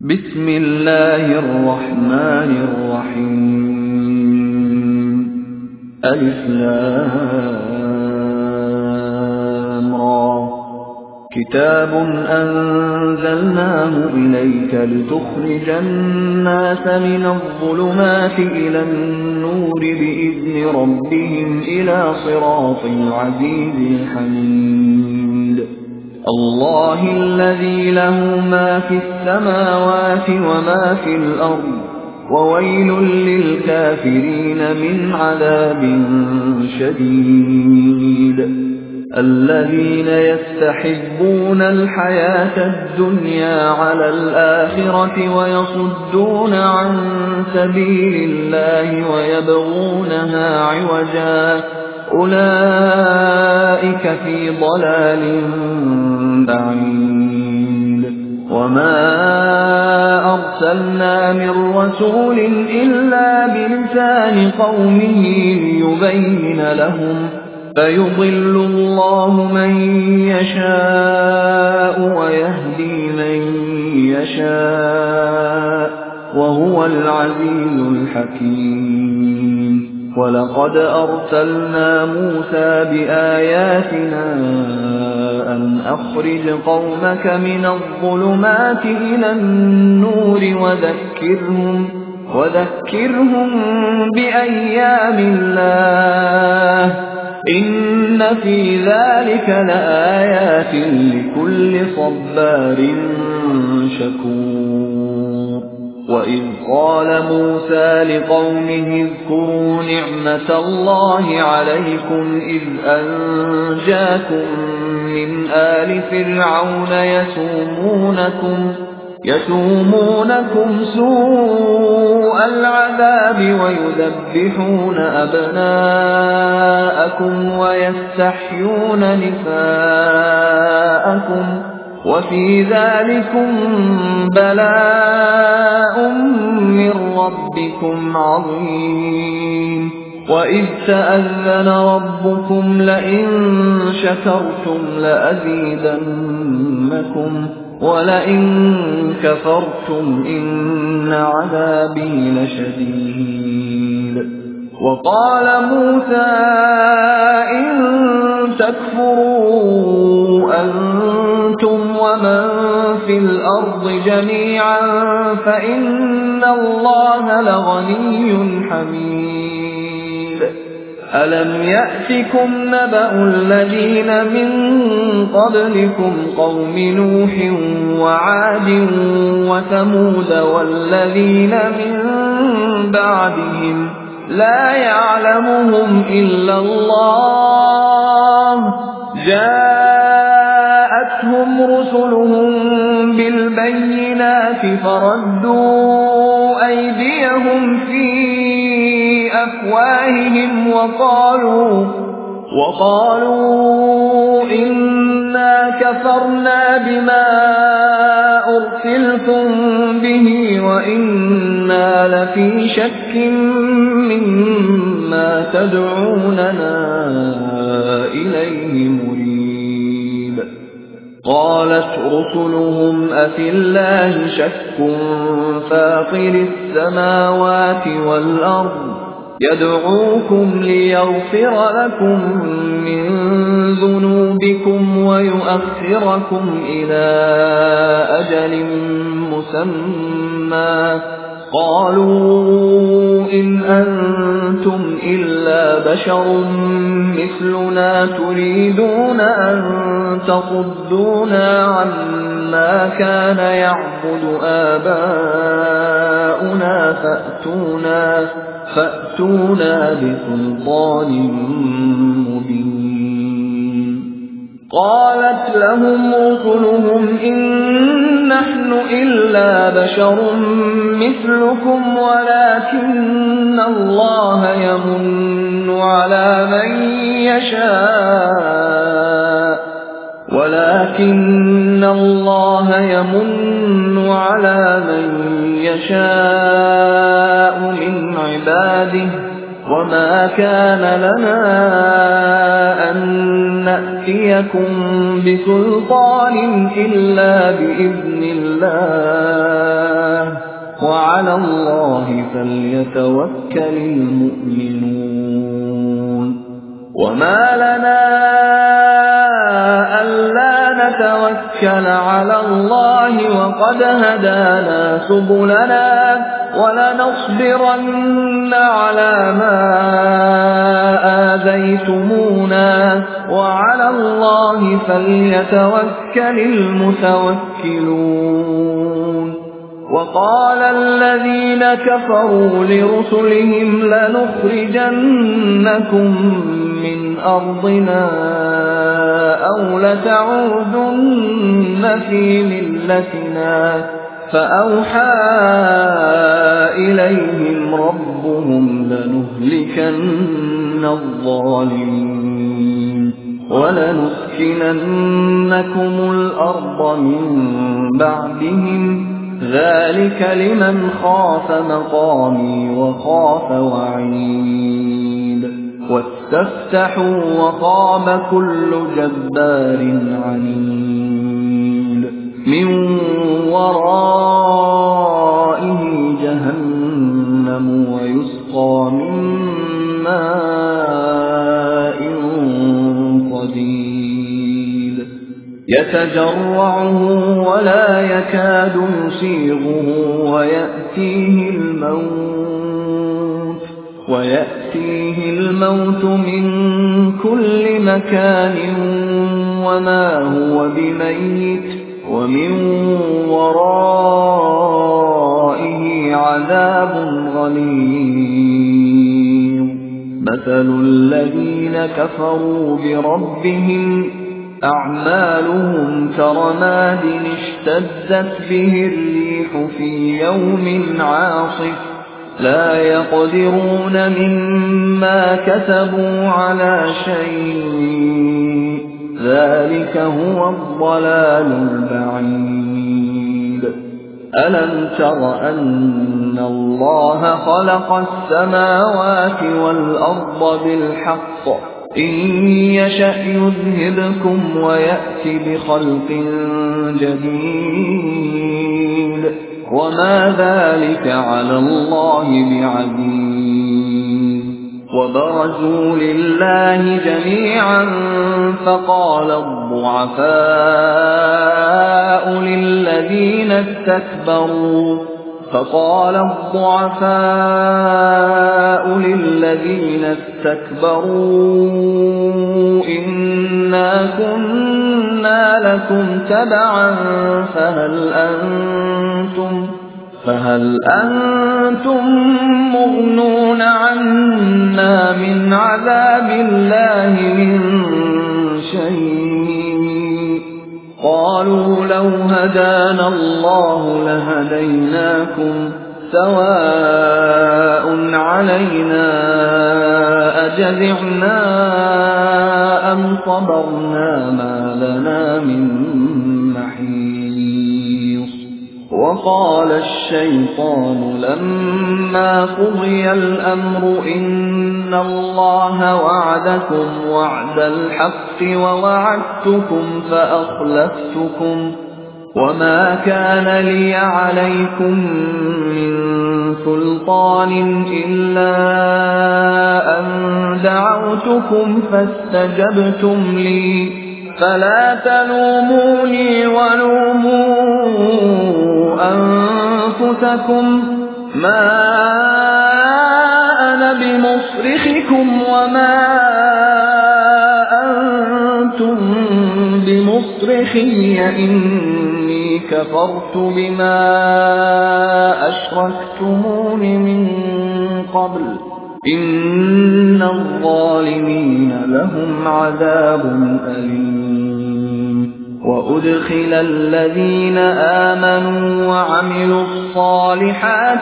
بسم الله الرحمن الرحيم ألف لام را كتاب أنزلناه إليك لتخرج الناس من الظلمات إلى النور بإذن ربهم إلى صراط العزيز الحميد الله الذي له ما في السماوات وما في الأرض وويل للكافرين من عذاب شديد الذين يستحبون الحياة الدنيا على الآخرة ويصدون عن سبيل الله ويبغونها عوجا أولئك في ضلال بعيد وما أرسلنا من رسول إلا بلسان قومه ليبين لهم فيضل الله من يشاء ويهدي من يشاء وهو العزيز الحكيم ولقد أرسلنا موسى بآياتنا أن أخرج قومك من الظلمات إلى النور وذكرهم بأيام الله إن في ذلك لآيات لكل صبار شكور وإذ قال موسى لقومه اذكروا نعمة الله عليكم إذ أنجاكم من آل فرعون يسومونكم سوء العذاب ويذبحون أبناءكم ويستحيون نساءكم وفي ذلكم بلاء من ربكم عظيم وإذ تأذن ربكم لئن شكرتم لأزيدنكم ولئن كفرتم إن عذابي لشديد وقال موسى إن تكفروا أنتم ومن في الأرض جميعا فإن الله لغني حميد ألم يأتكم نبأ الذين من قبلكم قوم نوح وعاد وثمود والذين من بعدهم لا يعلمهم إلا الله جاءتهم رسلهم بالبينات فردوا أيديهم في أفواههم وقالوا إنا كفرنا بما أرسلتم به وإنا لفي شك مما تدعوننا إليه مريب قالت رسلهم أفي الله شك فاطر السماوات والأرض يدعوكم ليغفر لكم من ذنوبكم ويؤخركم إلى أجل مسمى قالوا إن أنتم إلا بشر مثلنا تريدون أن تصدونا عما كان يعبد آباؤنا فأتونا بسلطان مبين قالت لهم رسلهم إن نحن إلا بشر مثلكم ولكن الله يمن على من يشاء من عباده وما كان لنا أن نأتيكم بسلطان إلا بإذن الله اللَّهِ فَلْيَتَوَكَّلِ الْمُؤْمِنُونَ وَمَا لَنَا أَلَّا نَتَوَكَّلَ عَلَى اللَّهِ وَقَدْ هَدَانَا سُبُلَنَا وَلَنَصْبِرَنَّ عَلَىٰ مَا آذَيْتُمُونَا وَعَلَى اللَّهِ فَلْيَتَوَكَّلِ الْمُتَوَكِّلُونَ وَقَالَ الَّذِينَ كَفَرُوا لِرُسُلِهِمْ لَنُخْرِجَنَّكُم مِّنْ أَرْضِنَا أَوْ لَتَعُودُنَّ فِي مِلَّتِنَا فَأَوْحَىٰ إِلَيْهِمْ رَبُّهُمْ لَنُهْلِكَنَّ الظَّالِمِينَ وَلَنُسْكِنَنَّكُمُ الْأَرْضَ مِن بَعْدِهِمْ ذَلِكَ لِمَنْ خَافَ مَقَامِي وَخَافَ وَعِيدِ وَاسْتَفْتَحُوا وَخَابَ كُلُّ جَبَّارٍ عَنِيدٍ مِّن وَرَائِهِ جَهَنَّمُ وَيُسْقَىٰ مِن مَّاءٍ صَدِيدٍ يَتَجَرَّعُهُ وَلَا يَكَادُ يُسِيغُهُ وَيَأْتِيهِ الْمَوْتُ مِن كُلِّ مَكَانٍ وَمَا هُوَ بِمَيِّتٍ وَمِن وَرَائِهِ عَذَابٌ غَلِيظٌ مَثَلُ الَّذِينَ كَفَرُوا بِرَبِّهِمْ أَعْمَالُهُمْ كَرَمَادٍ اشْتَدَّتْ بِهِ الرِّيحُ فِي يَوْمٍ عَاصِفٍ لَا يَقْدِرُونَ مِمَّا كَسَبُوا عَلَىٰ شَيْءٍ ذَلِكَ هُوَ الضَّلَالُ الْبَعِيدُ أَلَمْ تَرَ أَنَّ اللَّهَ خَلَقَ السَّمَاوَاتِ وَالْأَرْضَ بِالْحَقِّ إِن يَشَأْ يُذْهِبْكُمْ وَيَأْتِ بِخَلْقٍ جَدِيدٍ وَمَا ذَلِكَ عَلَى اللَّهِ بِعَزِيزٍ وَبَرَزُوا لِلَّهِ جَمِيعًا فَقَالَ الضُّعَفَاءُ لِلَّذِينَ اسْتَكْبَرُوا إِنَّا كُنَّا لَكُمْ تَبَعًا فَهَلْ أَنتُم مُّغْنُونَ عَنَّا مِنْ عَذَابِ اللَّهِ مِن شَيْءٍ قَالُوا لَوْ هَدَانَا اللَّهُ لَهَدَيْنَاكُمْ سَوَاءٌ عَلَيْنَا أَجَزِعْنَا أَمْ صَبَرْنَا مَا لَنَا مِن مَّحِيصٍ وَقَالَ الشَّيْطَانُ لَمَّا قُضِيَ الْأَمْرُ إِنَّ اللَّهَ وَعَدَكُمْ وَعْدَ الْحَقِّ وَوَعَدتُّكُمْ فَأَخْلَفْتُكُمْ وَمَا كَانَ لِيَ عَلَيْكُمْ مِن سُلْطَانٍ إِلَّا أَن دَعَوْتُكُمْ فَاسْتَجَبْتُمْ لِي فَلَا تَلُومُونِي وَلُومُوا أَنفُسَكُمْ مَا أَنَا بِمُصْرِخِكُمْ وَمَا أَنتُم بِمُصْرِخِيَّ إِنِّي كَفَرْتُ بِمَا أَشْرَكْتُمُونِ مِن قَبْلُ إِنَّ الظَّالِمِينَ لَهُمْ عَذَابٌ أَلِيمٌ وَأُدْخِلَ الَّذِينَ آمَنُوا وَعَمِلُوا الصَّالِحَاتِ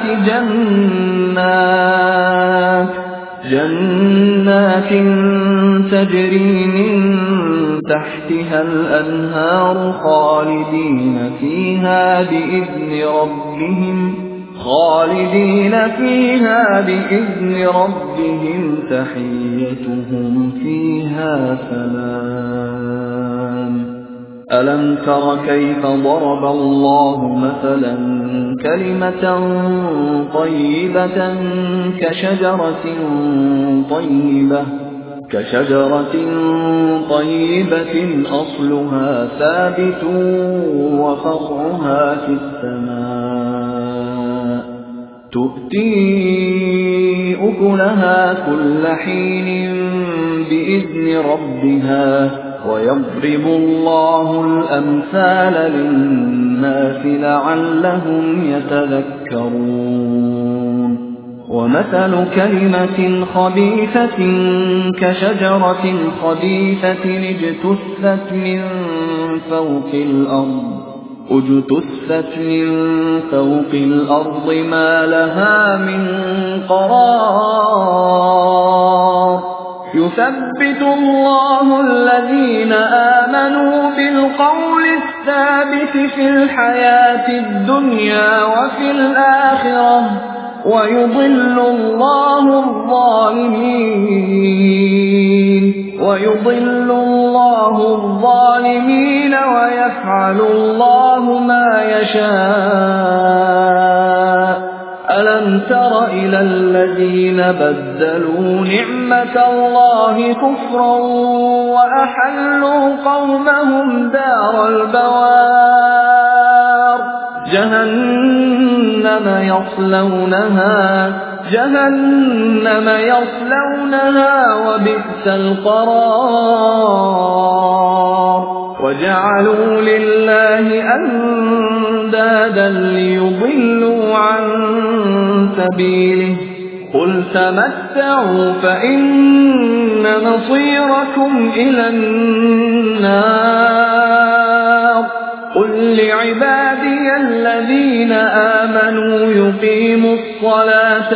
جَنَّاتٍ تَجْرِي مِن تَحْتِهَا الْأَنْهَارُ خَالِدِينَ فِيهَا بِإِذْنِ رَبِّهِمْ تَحِيَّتُهُمْ فِيهَا سَلَامٌ ألم تر كيف ضرب الله مثلا كلمة طيبة كشجرة طيبة أصلها ثابت وفرعها في السماء تؤتي أكلها كل حين بإذن ربها ويضرب الله الأمثال للناس لعلهم يتذكرون ومثل كلمة خبيثة كشجرة خبيثة اجتثت من فوق الأرض ما لها من قرار يثبت الله الذين آمنوا بالقول الثابت في الحياة الدنيا وفي الآخرة ويضل الله الظالمين ويفعل الله ما يشاء ألم تر إلى الذين بدلوا نعمة الله كفرا وأحلوا قومهم دار البوار جهنم يصلونها وبئس القرار وجعلوا لله أندادا ليضلوا عن سبيله قل تمتعوا فإن مصيركم إلى النار قل لعبادي الذين آمنوا يقيموا الصلاة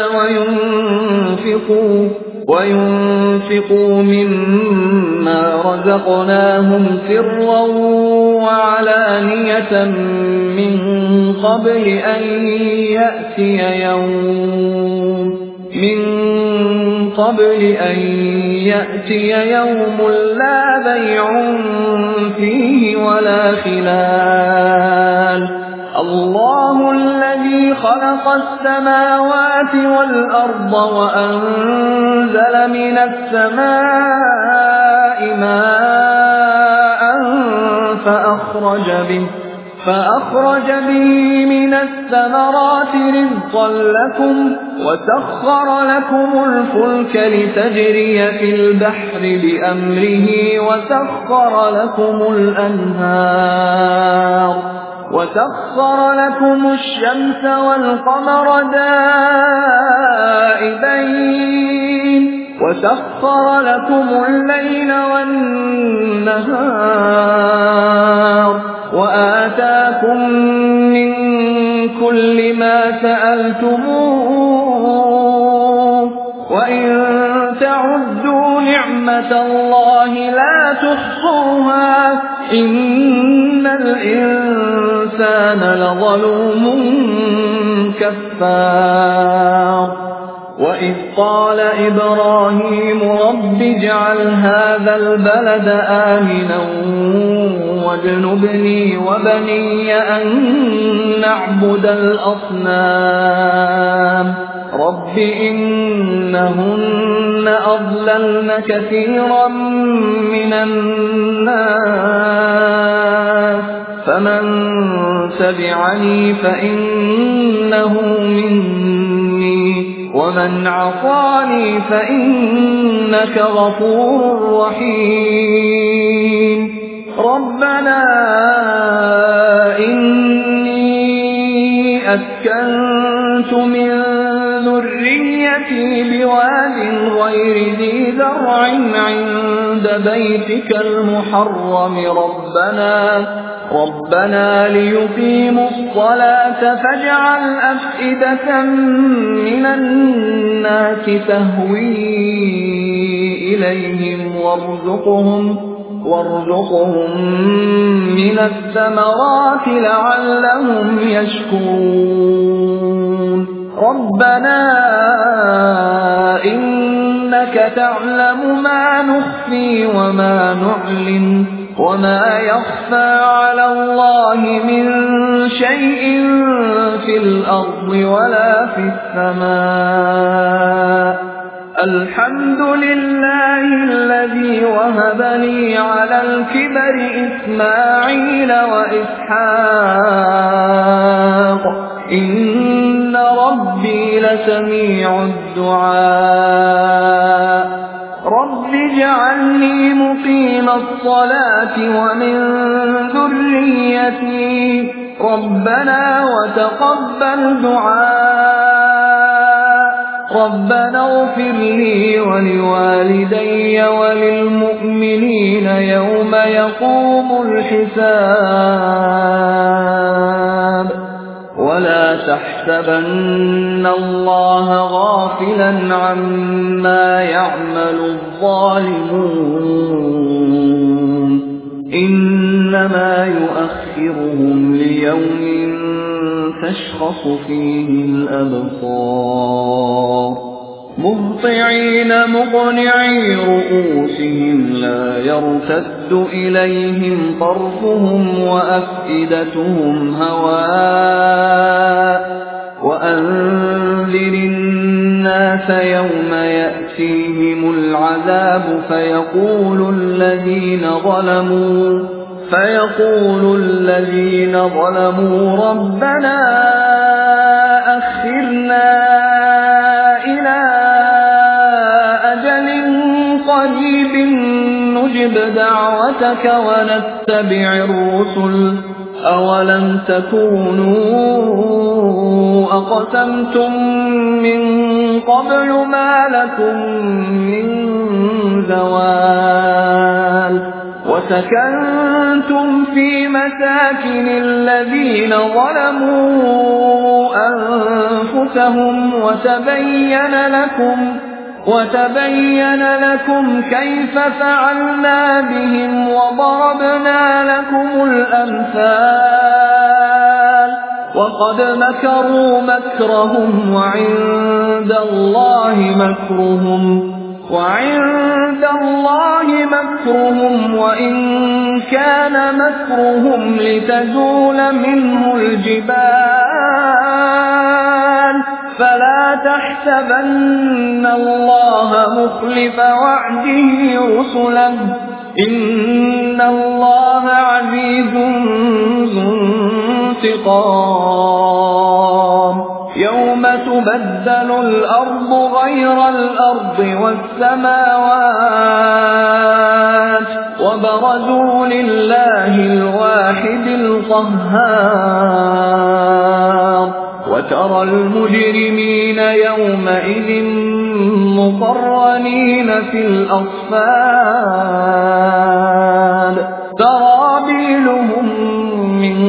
وينفقوا مما رزقناهم سرا وعلانية من قبل أن يأتي يوم لا بيع فيه ولا خلال الله الذي خلق السماوات والأرض وأنزل من السماء ماء فأخرج به من الثمرات رزقا لكم وسخر لكم الفلك لتجري في البحر بأمره وسخر لكم الشمس والقمر دائبين وسخر لكم الليل والنهار وآتاكم من كل ما سألتموه وإن تعدوا نعمة الله لا تحصوها إن الإنسان لظلوم كفار وإذ قال إبراهيم رب اجعل هذا البلد آمنا واجنبني وبني أن نعبد الأصنام رب إنهن أضللن كثيرا من الناس فمن تبعني فإنه مني ومن عصاني فإنك غفور رحيم ربنا إني أسكنت من ذريتي بواد غير ذي زرع عند بيتك المحرم ربنا ليقيموا الصلاة فاجعل أفئدة من الناس تهوي إليهم وارزقهم من الثمرات لعلهم يشكرون ربنا إنك تعلم ما نخفي وما نعلن وما يخفى على الله من شيء في الأرض ولا في السماء. الحمد لله الذي وهب لي على الكبر إسماعيل وإسحاق إن ربي لسميع الدعاء. رب اجعلني مقيم الصلاة ومن ذريتي ربنا وتقبل دعاء. ربنا اغفر لي ولوالدي وللمؤمنين يوم يقوم الحساب. ولا تحسبن الله غافلا عما يعمل الظالمون إنما يؤخرهم ليوم تشخص فيه الأبصار مهطعين مقنعي رؤوسهم لا يرتد إليهم طرفهم وأفئدتهم هواء. وأنذر الناس يوم يأتيهم العذاب فيقول الذين ظلموا ربنا أخرنا إلى أجل قريب نجب دعوتك ونتبع الرسل أولم تكونوا أقسمتم من قبل ما لكم من زوال. وسكنتم في مساكن الذين ظلموا أنفسهم وتبين لكم كيف فعلنا بهم وضربنا لكم الأمثال. وقد مكروا مكرهم وعند الله مكرهم وإن كان مكرهم لتزول منه الجبال. فلا تحسبن الله مخلف وعده رسله إن الله عزيز ذو انتقام. يوم تبدل الأرض غير الأرض والسماوات وبرزوا لله الواحد القهار. وترى المجرمين يومئذ مقرنين في الأصفاد سرابيلهم من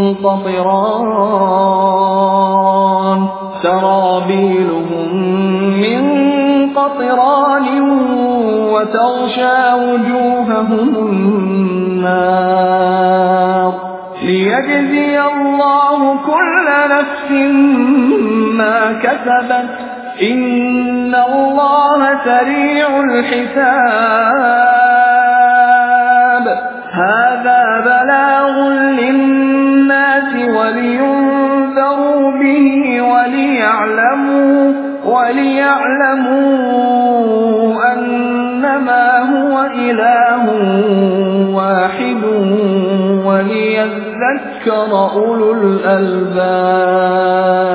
قطران وتغشى وجوههم النار. ليجزي الله كل نفس ما كسبت إن الله سريع الحساب. هذا بلاغ للناس ولينذروا به وليعلموا أنما هو إله واحد وليذكر أولو الألباب.